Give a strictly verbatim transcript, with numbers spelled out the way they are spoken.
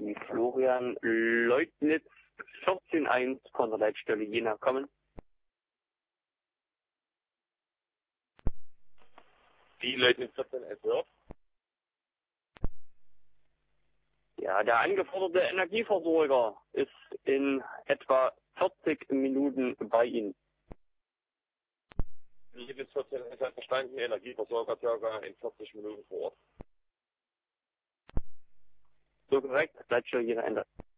die Florian Leutnitz vierzehn eins von der Leitstelle Jena kommen. Die Leutnitz vierzehn eins hört. Ja, der angeforderte Energieversorger ist in etwa vierzig Minuten bei Ihnen. Leutnitz vierzehn eins hat verstanden, Energieversorger circa in vierzig Minuten vor Ort. So korrekt, Leitstelle Jena Ende.